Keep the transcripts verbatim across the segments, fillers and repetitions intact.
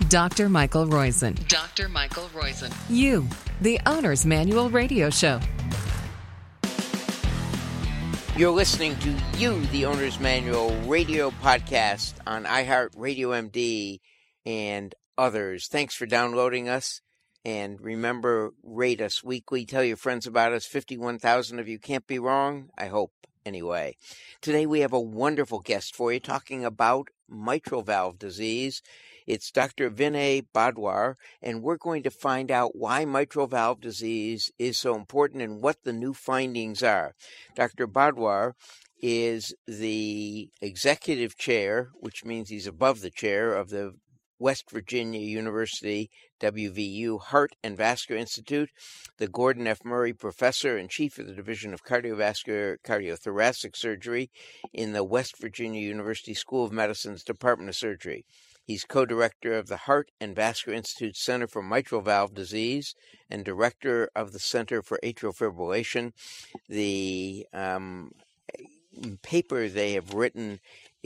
Doctor Michael Roizen. Doctor Michael Roizen. You, the Owner's Manual Radio Show. You're listening to You, the Owner's Manual Radio Podcast on iHeartRadio M D and others. Thanks for downloading us. And remember, rate us weekly. Tell your friends about us. fifty-one thousand of you can't be wrong. I hope, anyway. Today we have a wonderful guest for you talking about mitral valve disease. It's Doctor Vinay Badwar, and we're going to find out why mitral valve disease is so important and what the new findings are. Doctor Badwar is the executive chair, which means he's above the chair, of the West Virginia University, W V U, Heart and Vascular Institute, the Gordon F. Murray Professor and Chief of the Division of Cardiovascular Cardiothoracic Surgery in the West Virginia University School of Medicine's Department of Surgery. He's co-director of the Heart and Vascular Institute Center for Mitral Valve Disease and director of the Center for Atrial Fibrillation. The um, paper they have written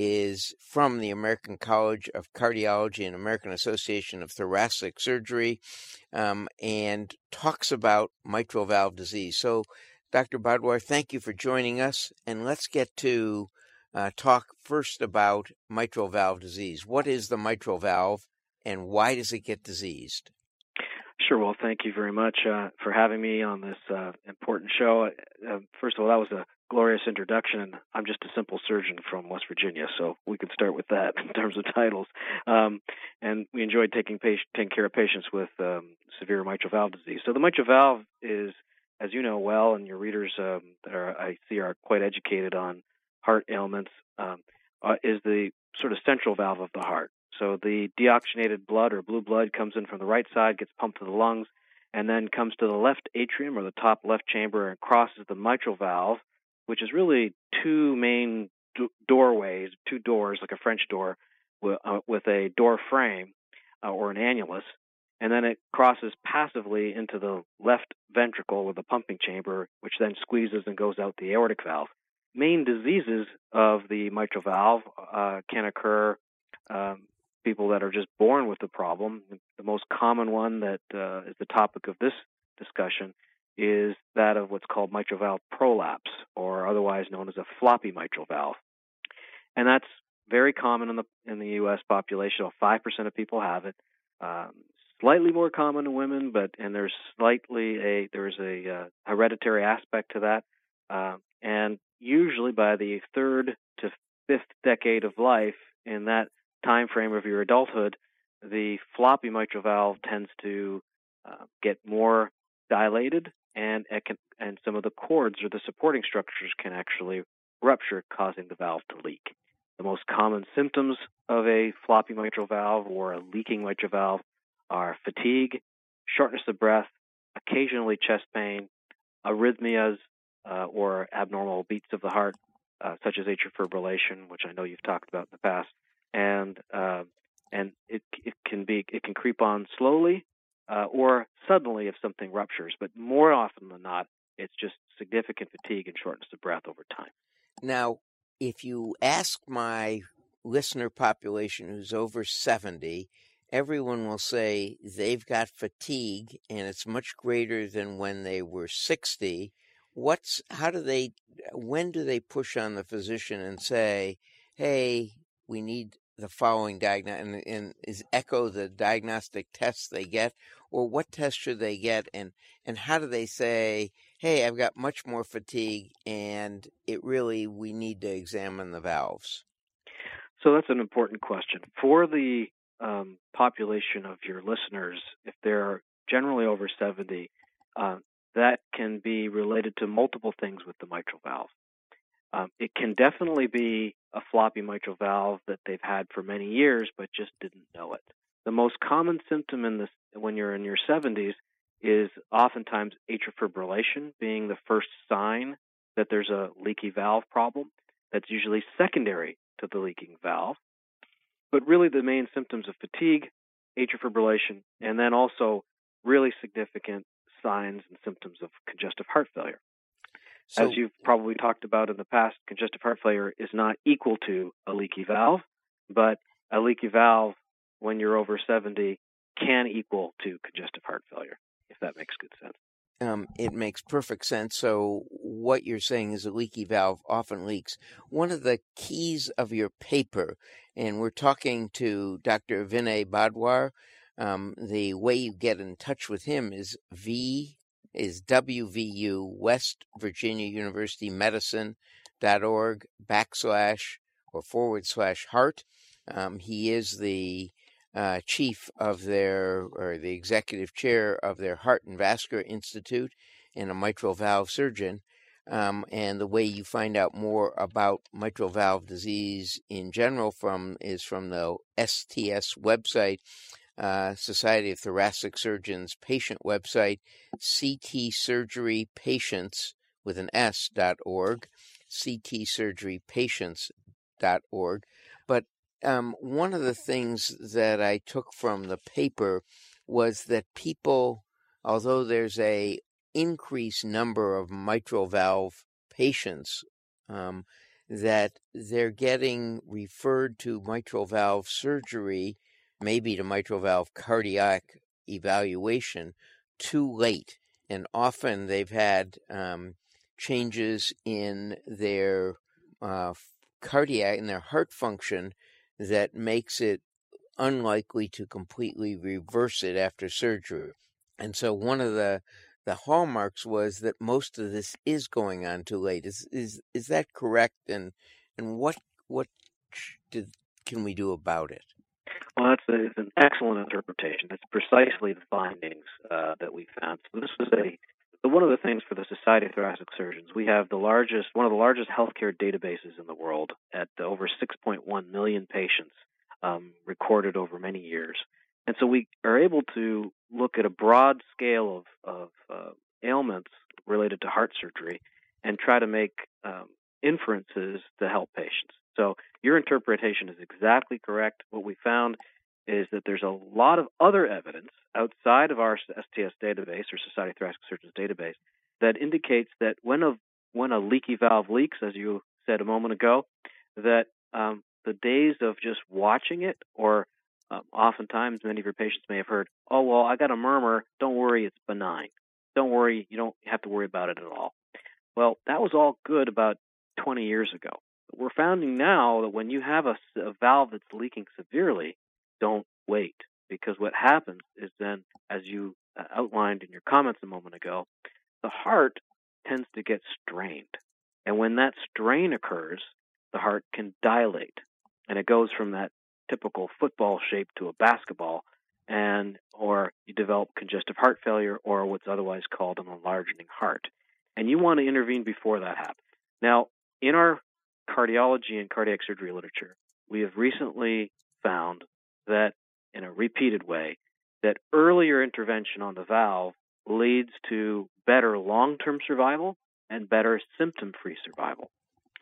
is from the American College of Cardiology and American Association of Thoracic Surgery, um, and talks about mitral valve disease. So, Doctor Badwar, thank you for joining us, and let's get to uh, talk first about mitral valve disease. What is the mitral valve, and why does it get diseased? Sure. Well, thank you very much uh, for having me on this uh, important show. Uh, first of all, that was a glorious introduction. I'm just a simple surgeon from West Virginia, so we could start with that in terms of titles. Um, and we enjoyed taking patient, taking care of patients with um, severe mitral valve disease. So the mitral valve is, as you know well, and your readers um, that are, I see are quite educated on heart ailments, um, uh, is the sort of central valve of the heart. So the deoxygenated blood or blue blood comes in from the right side, gets pumped to the lungs, and then comes to the left atrium or the top left chamber and crosses the mitral valve, which is really two main do- doorways, two doors, like a French door, with, uh, with a door frame uh, or an annulus, and then it crosses passively into the left ventricle with the pumping chamber, which then squeezes and goes out the aortic valve. Main diseases of the mitral valve uh, can occur. Um, people that are just born with the problem. The most common one that uh, is the topic of this discussion is that of what's called mitral valve prolapse, or otherwise known as a floppy mitral valve. And that's very common in the in the U S population. About five percent of people have it. Um, slightly more common in women, but and there's slightly a there's a uh, hereditary aspect to that. Uh, and usually by the third to fifth decade of life, in that time frame of your adulthood, the floppy mitral valve tends to uh, get more dilated, and it can, and some of the cords or the supporting structures can actually rupture, causing the valve to leak. The most common symptoms of a floppy mitral valve or a leaking mitral valve are fatigue, shortness of breath, occasionally chest pain, arrhythmias uh, or abnormal beats of the heart, uh, such as atrial fibrillation, which I know you've talked about in the past, and uh, and it it can be it can creep on slowly uh, or suddenly if something ruptures, but more often than not, it's just significant fatigue and shortness of breath over time. Now, if you ask my listener population who's over seventy, everyone will say they've got fatigue, and it's much greater than when they were sixty. What's how do they? When do they push on the physician and say, "Hey, we need the following diagnosis," and, and is echo the diagnostic tests they get, or what tests should they get, and and how do they say, "Hey, I've got much more fatigue, and it really we need to examine the valves"? So that's an important question for the um, population of your listeners. If they're generally over seventy, uh, that can be related to multiple things with the mitral valve. Um, it can definitely be a floppy mitral valve that they've had for many years but just didn't know it. The most common symptom in this when you're in your seventies is oftentimes atrial fibrillation being the first sign that there's a leaky valve problem. That's usually secondary to the leaking valve. But really the main symptoms of fatigue, atrial fibrillation, and then also really significant signs and symptoms of congestive heart failure. So, as you've probably talked about in the past, congestive heart failure is not equal to a leaky valve, but a leaky valve when you're over seventy can equal to congestive heart failure, if that makes good sense. Um, it makes perfect sense. So what you're saying is a leaky valve often leaks. One of the keys of your paper, and we're talking to Doctor Vinay Badwar, um, the way you get in touch with him is V is W V U West Virginia University Medicine dot org backslash or forward slash heart. Um, he is the Uh, chief of their, or the executive chair of their Heart and Vascular Institute and a mitral valve surgeon. Um, and the way you find out more about mitral valve disease in general from is from the S T S website, uh, Society of Thoracic Surgeons patient website, C T Surgery Patients with an S dot org, C T Surgery Patients dot org. But Um, one of the things that I took from the paper was that people, although there's a increased number of mitral valve patients, um, that they're getting referred to mitral valve surgery, maybe to mitral valve cardiac evaluation, too late. And often they've had um, changes in their uh, cardiac, in their heart function, that makes it unlikely to completely reverse it after surgery. And so one of the the hallmarks was that most of this is going on too late. Is is is that correct? And and what what did, can we do about it? Well, that's a, it's an excellent interpretation. It's precisely the findings uh, that we found. So this was a one of the things for the Society of Thoracic Surgeons. We have the largest, one of the largest healthcare databases in the world at over six point one million patients um, recorded over many years. And so we are able to look at a broad scale of, of uh, ailments related to heart surgery and try to make um, inferences to help patients. So your interpretation is exactly correct. What we found is that there's a lot of other evidence outside of our S T S database or Society of Thoracic Surgeons database that indicates that when a when a leaky valve leaks, as you said a moment ago, that um, the days of just watching it, or um, oftentimes many of your patients may have heard, oh, well, I got a murmur, don't worry, it's benign. Don't worry, you don't have to worry about it at all. Well, that was all good about twenty years ago. But we're finding now that when you have a, a valve that's leaking severely, don't wait, because what happens is then, as you uh, outlined in your comments a moment ago, the heart tends to get strained. And when that strain occurs, the heart can dilate. And it goes from that typical football shape to a basketball, and or you develop congestive heart failure, or what's otherwise called an enlarging heart. And you want to intervene before that happens. Now, in our cardiology and cardiac surgery literature, we have recently found that in a repeated way, that earlier intervention on the valve leads to better long-term survival and better symptom-free survival.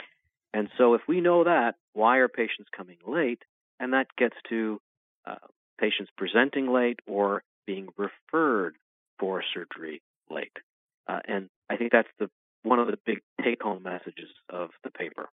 And so if we know that, why are patients coming late? And that gets to uh, patients presenting late or being referred for surgery late. Uh, and I think that's the one of the big take-home messages of the paper.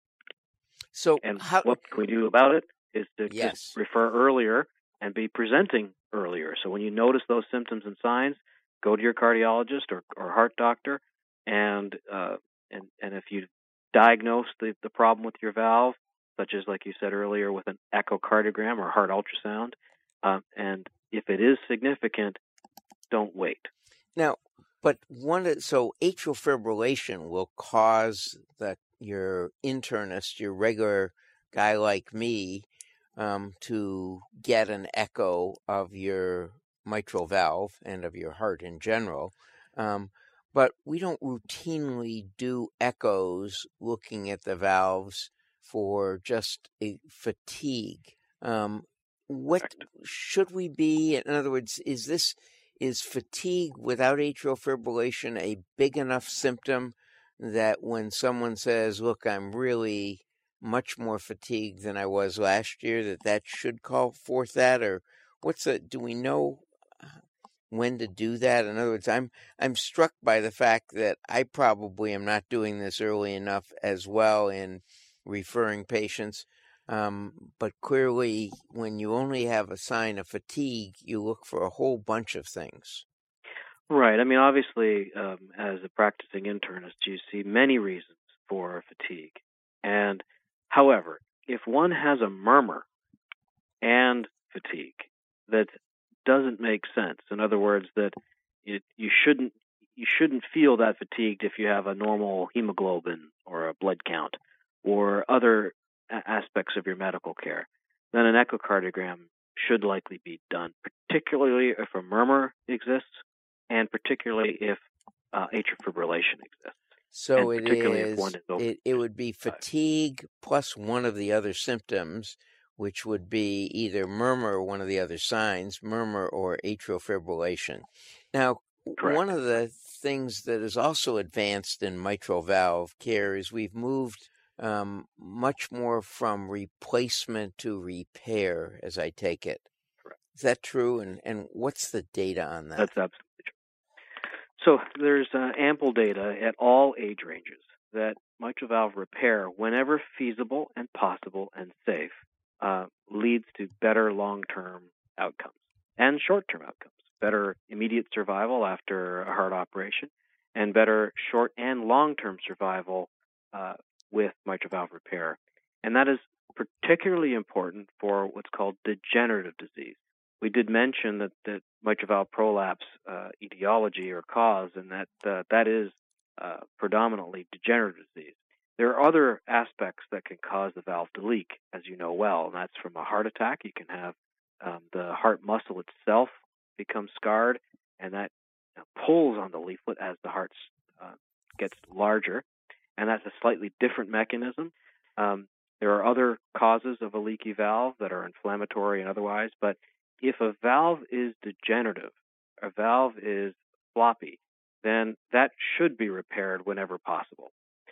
So and how, what can we do about it is to yes. just refer earlier and be presenting earlier. So when you notice those symptoms and signs, go to your cardiologist or, or heart doctor, and uh, and and if you diagnose the, the problem with your valve, such as, like you said earlier, with an echocardiogram or heart ultrasound, uh, and if it is significant, don't wait. Now, but one so atrial fibrillation will cause the your internist, your regular guy like me, um, to get an echo of your mitral valve and of your heart in general. Um, but we don't routinely do echoes looking at the valves for just a fatigue. Um, what should we be? In other words, is this is fatigue without atrial fibrillation a big enough symptom that when someone says, look, I'm really much more fatigued than I was last year, that that should call forth that? Or what's the, do we know when to do that? In other words, I'm I'm struck by the fact that I probably am not doing this early enough as well in referring patients. Um, but clearly, when you only have a sign of fatigue, you look for a whole bunch of things. Right. I mean, obviously, um, as a practicing internist, you see many reasons for fatigue. And, however, if one has a murmur and fatigue, that doesn't make sense. In other words, that it, you shouldn't you shouldn't feel that fatigued if you have a normal hemoglobin or a blood count or other a- aspects of your medical care. Then an echocardiogram should likely be done, particularly if a murmur exists and particularly if uh, atrial fibrillation exists. So and it particularly if is. one is over It, it would be fatigue plus one of the other symptoms, which would be either murmur or one of the other signs, murmur or atrial fibrillation. Now, Correct. one of the things that is also advanced in mitral valve care is we've moved um, much more from replacement to repair, as I take it. Correct. Is that true? And and what's the data on that? That's absolutely true. So there's uh, ample data at all age ranges that mitral valve repair, whenever feasible and possible and safe, uh, leads to better long-term outcomes and short-term outcomes, better immediate survival after a heart operation, and better short and long-term survival uh, with mitral valve repair. And that is particularly important for what's called degenerative disease. We did mention that, that mitral valve prolapse uh, etiology or cause, and that uh, that is uh, predominantly degenerative disease. There are other aspects that can cause the valve to leak, as you know well, and that's from a heart attack. You can have um, the heart muscle itself become scarred, and that you know, pulls on the leaflet as the heart uh, gets larger, and that's a slightly different mechanism. Um, there are other causes of a leaky valve that are inflammatory and otherwise, but if a valve is degenerative, a valve is floppy, then that should be repaired whenever possible.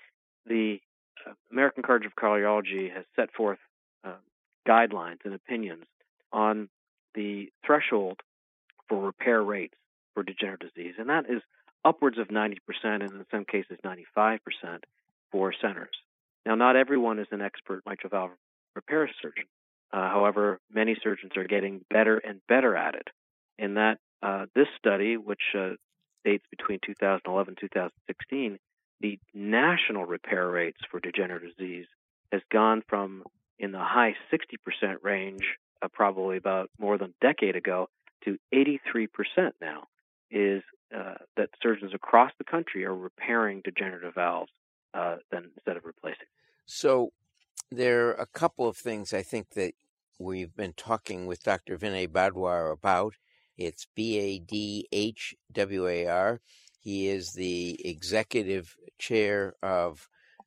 The uh, American College of Cardiology has set forth uh, guidelines and opinions on the threshold for repair rates for degenerative disease, and that is upwards of ninety percent and in some cases ninety-five percent for centers. Now, not everyone is an expert mitral valve repair surgeon. Uh, however, many surgeons are getting better and better at it. In that, uh, this study, which uh, dates between two thousand eleven and two thousand sixteen, the national repair rates for degenerative disease has gone from in the high sixty percent range, uh, probably about more than a decade ago, to eighty-three percent now, is uh, that surgeons across the country are repairing degenerative valves uh, than instead of replacing. So there are a couple of things I think that we've been talking with Doctor Vinay Badwar about. It's B A D H W A R. He is the executive chair of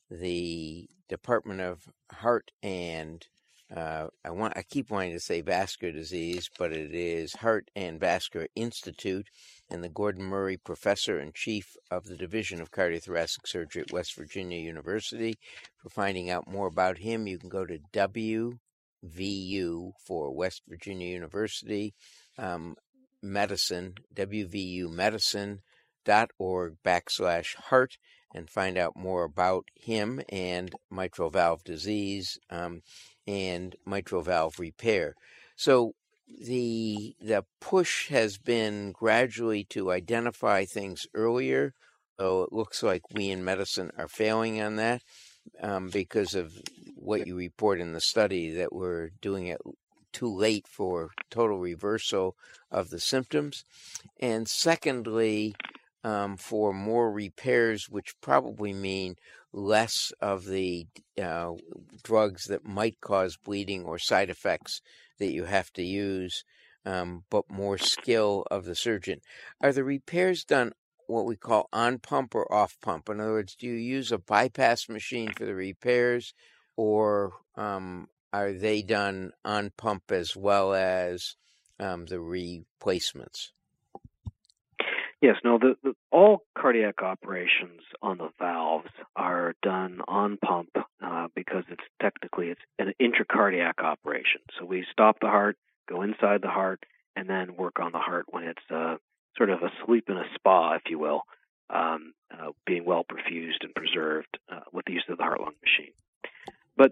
the Department of Heart and uh, I want I keep wanting to say vascular disease, but it is Heart and Vascular Institute, and the Gordon Murray Professor and Chief of the Division of Cardiothoracic Surgery at West Virginia University. For finding out more about him, you can go to W V U for West Virginia University um, Medicine, W V U medicine dot org backslash heart, and find out more about him and mitral valve disease um, and mitral valve repair. So the the push has been gradually to identify things earlier. So it looks like we in medicine are failing on that um, because of what you report in the study, that we're doing it too late for total reversal of the symptoms. And secondly, um, for more repairs, which probably mean less of the uh, drugs that might cause bleeding or side effects that you have to use, um, but more skill of the surgeon. Are the repairs done what we call on pump or off pump? In other words, do you use a bypass machine for the repairs, or um, are they done on pump as well as um, the replacements? Yes, no, the, the, all cardiac operations on the valves are done on pump uh, because it's technically it's an intracardiac operation. So we stop the heart, go inside the heart, and then work on the heart when it's uh, sort of asleep in a spa, if you will, um, uh, being well perfused and preserved uh, with the use of the heart-lung machine. But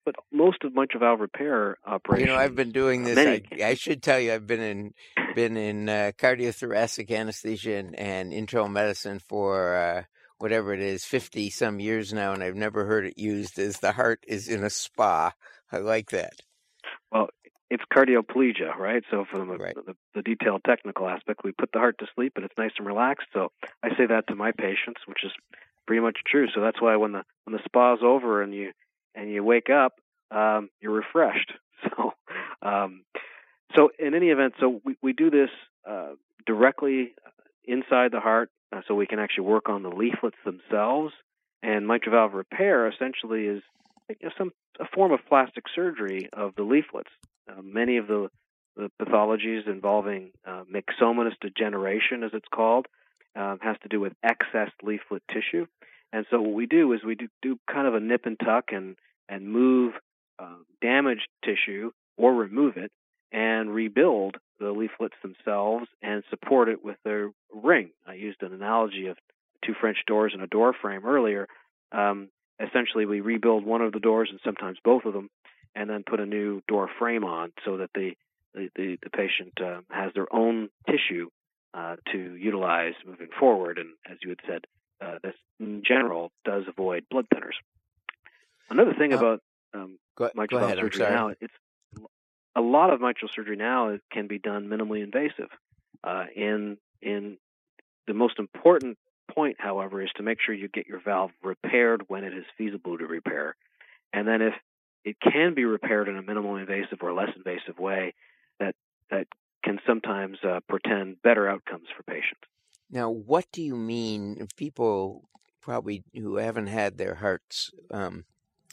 but most of mitral valve repair operations. You know, I've been doing this. Many, I, I should tell you, I've been in been in uh, cardiothoracic anesthesia and, and internal medicine for uh, whatever it is, fifty some years now, and I've never heard it used as the heart is in a spa. I like that. Well, it's cardioplegia, right? So from the, right. the, the detailed technical aspect, we put the heart to sleep, and it's nice and relaxed. So I say that to my patients, which is pretty much true. So that's why when the when the spa's over and you and you wake up, um, you're refreshed. So, um, so in any event, so we, we do this uh, directly inside the heart, uh, so we can actually work on the leaflets themselves. And mitral valve repair essentially is you know, some a form of plastic surgery of the leaflets. Uh, many of the, the pathologies involving uh, myxomatous degeneration, as it's called, uh, has to do with excess leaflet tissue. And so what we do is we do, do kind of a nip and tuck and, and move uh, damaged tissue or remove it and rebuild the leaflets themselves and support it with a ring. I used an analogy of two French doors and a door frame earlier. Um, essentially, we rebuild one of the doors and sometimes both of them, and then put a new door frame on so that the the, the, the patient uh, has their own tissue uh, to utilize moving forward. And as you had said, uh, this in general does avoid blood thinners. Another thing uh, about um, go, mitral go valve ahead, surgery now, it's a lot of mitral surgery now can be done minimally invasive. Uh, in in the most important point, however, is to make sure you get your valve repaired when it is feasible to repair, and then if it can be repaired in a minimally invasive or less invasive way, that that can sometimes uh, portend better outcomes for patients. Now, what do you mean? People probably who haven't had their hearts um,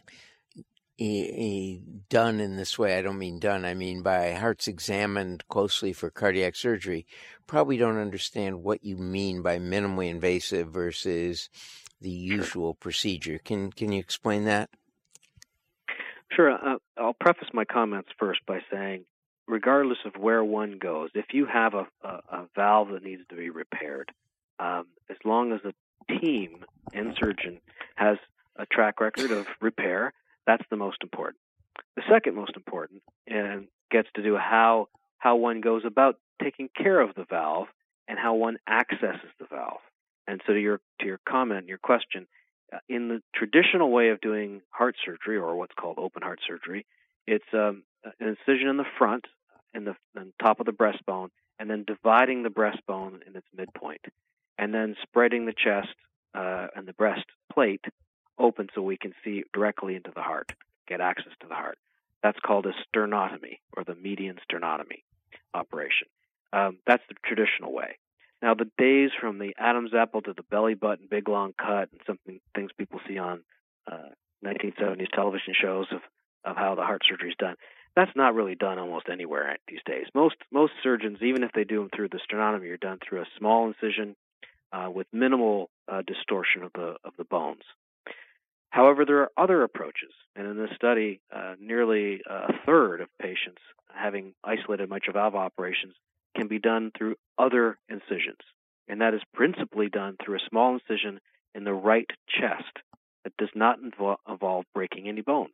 e- e- done in this way, I don't mean done, I mean by hearts examined closely for cardiac surgery, probably don't understand what you mean by minimally invasive versus the usual sure. procedure. Can can you explain that? Sure. Uh, I'll preface my comments first by saying, regardless of where one goes, if you have a, a, a valve that needs to be repaired, um, as long as the team and surgeon has a track record of repair, that's the most important. The second most important and gets to do how how one goes about taking care of the valve and how one accesses the valve. And so to your to your comment, your question, uh, in the traditional way of doing heart surgery, or what's called open heart surgery, it's um, an incision in the front, in the, in the top of the breastbone, and then dividing the breastbone in its midpoint, and then spreading the chest uh, and the breast plate open so we can see directly into the heart, get access to the heart. That's called a sternotomy, or the median sternotomy operation. Um, that's the traditional way. Now, the days from the Adam's apple to the belly button, big long cut, and something things people see on uh, nineteen seventies television shows of, of how the heart surgery is done, that's not really done almost anywhere these days. Most most surgeons, even if they do them through the sternotomy, are done through a small incision uh, with minimal uh, distortion of the of the bones. However, there are other approaches, and in this study, uh, nearly a third of patients having isolated mitral valve operations can be done through other incisions, and that is principally done through a small incision in the right chest that does not involve, involve breaking any bones.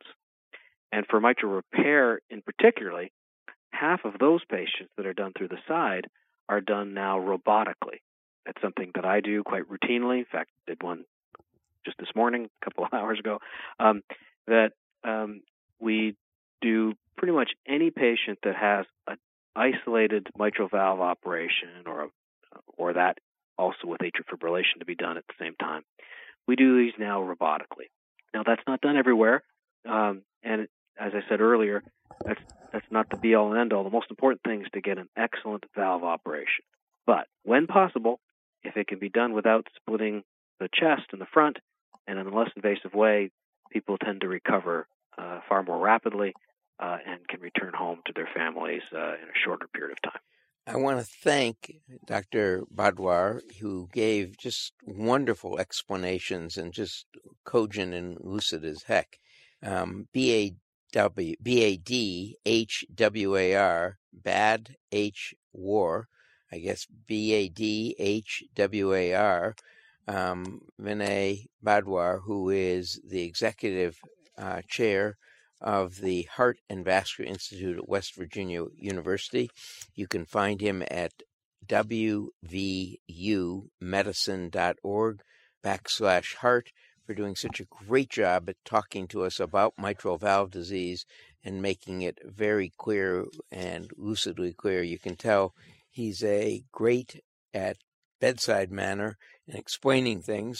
And for mitral repair in particularly, half of those patients that are done through the side are done now robotically. That's something that I do quite routinely. In fact, I did one just this morning, a couple of hours ago, um, that um, we do pretty much any patient that has an isolated mitral valve operation or or that also with atrial fibrillation to be done at the same time. We do these now robotically. Now, that's not done everywhere, um, and as I said earlier, that's that's not the be-all and end-all. The most important thing is to get an excellent valve operation. But when possible, if it can be done without splitting the chest in the front and in a less invasive way, people tend to recover uh, far more rapidly uh, and can return home to their families uh, in a shorter period of time. I want to thank Doctor Badwar, who gave just wonderful explanations and just cogent and lucid as heck. Um, B A W B A D H W A R, Bad H War, I guess B A D H W A R, um, Vinay Badwar, who is the executive uh, chair of the Heart and Vascular Institute at West Virginia University. You can find him at w v u medicine dot org backslash heart for doing such a great job at talking to us about mitral valve disease and making it very clear and lucidly clear. You can tell he's a great at bedside manner and explaining things,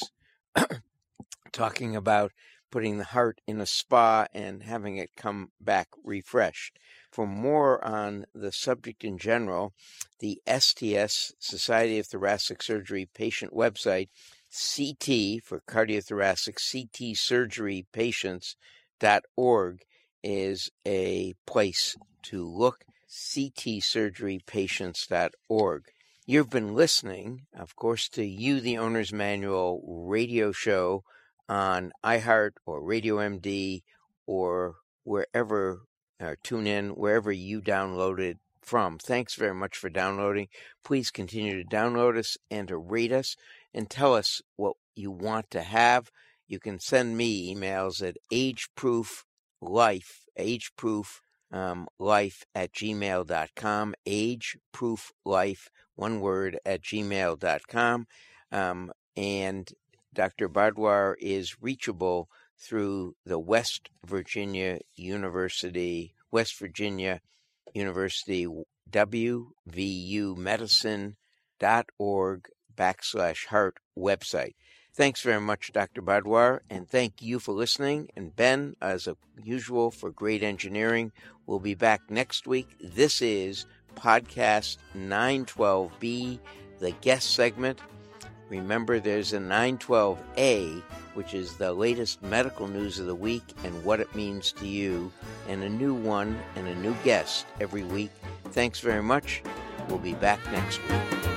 talking about putting the heart in a spa and having it come back refreshed. For more on the subject in general, the S T S, Society of Thoracic Surgery patient website, C T for cardiothoracic, c t surgery patients dot org is a place to look, c t surgery patients dot org. You've been listening, of course, to You, the Owner's Manual radio show on iHeart or Radio M D or wherever, or tune in, wherever you download it from. Thanks very much for downloading. Please continue to download us and to rate us and tell us what you want to have. You can send me emails at ageprooflife, ageproof, um, life at gmail dot com, ageprooflife, one word, at gmail dot com. Um, and Doctor Badwar is reachable through the West Virginia University, West Virginia University, w v u medicine dot org backslash heart website. Thanks very much, Doctor Badwar, and thank you for listening. And Ben, as usual, for great engineering. We'll be back next week. This is podcast nine twelve B, the guest segment. Remember, there's a nine twelve A, which is the latest medical news of the week and what it means to you, and a new one and a new guest every week. Thanks very much. We'll be back next week.